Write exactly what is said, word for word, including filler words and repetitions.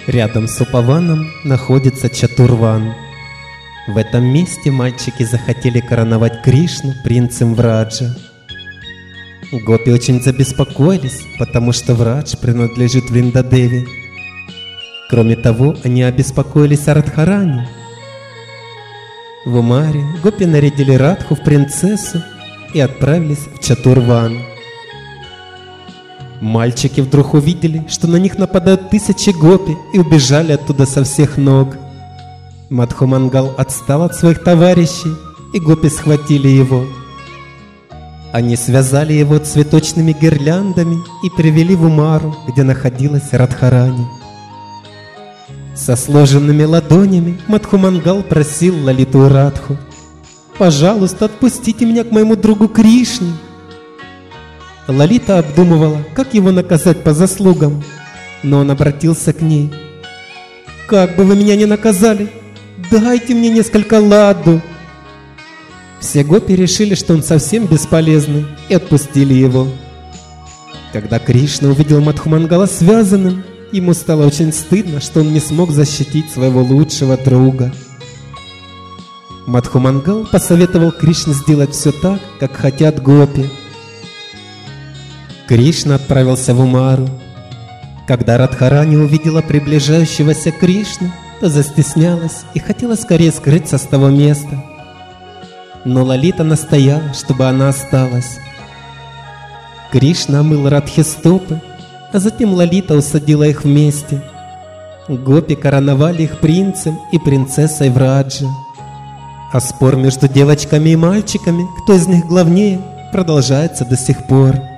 Рядом с Упаваном находится Чатурван. В этом месте мальчики захотели короновать Кришну принцем Враджа. Гопи очень забеспокоились, потому что Врадж принадлежит Вриндадеве. Кроме того, они обеспокоились о Радхарани. В Умаре гопи нарядили Радху в принцессу и отправились в Чатурван. Мальчики вдруг увидели, что на них нападают тысячи гопи, и убежали оттуда со всех ног. Мадхумангал отстал от своих товарищей, и гопи схватили его. Они связали его цветочными гирляндами и привели в Умару, где находилась Радхарани. Со сложенными ладонями Мадхумангал просил Лалиту и Радху: «Пожалуйста, отпустите меня к моему другу Кришне». Лалита обдумывала, как его наказать по заслугам, но он обратился к ней: «Как бы вы меня ни наказали, дайте мне несколько ладу». Все гопи решили, что он совсем бесполезный, и отпустили его. Когда Кришна увидел Мадхумангала связанным, ему стало очень стыдно, что он не смог защитить своего лучшего друга. Мадхумангал посоветовал Кришне сделать все так, как хотят гопи. Кришна отправился в Умару. Когда Радхарани увидела приближающегося Кришну, то застеснялась и хотела скорее скрыться с того места. Но Лалита настояла, чтобы она осталась. Кришна омыл Радхе стопы, а затем Лалита усадила их вместе. Гопи короновали их принцем и принцессой Враджа. А спор между девочками и мальчиками, кто из них главнее, продолжается до сих пор.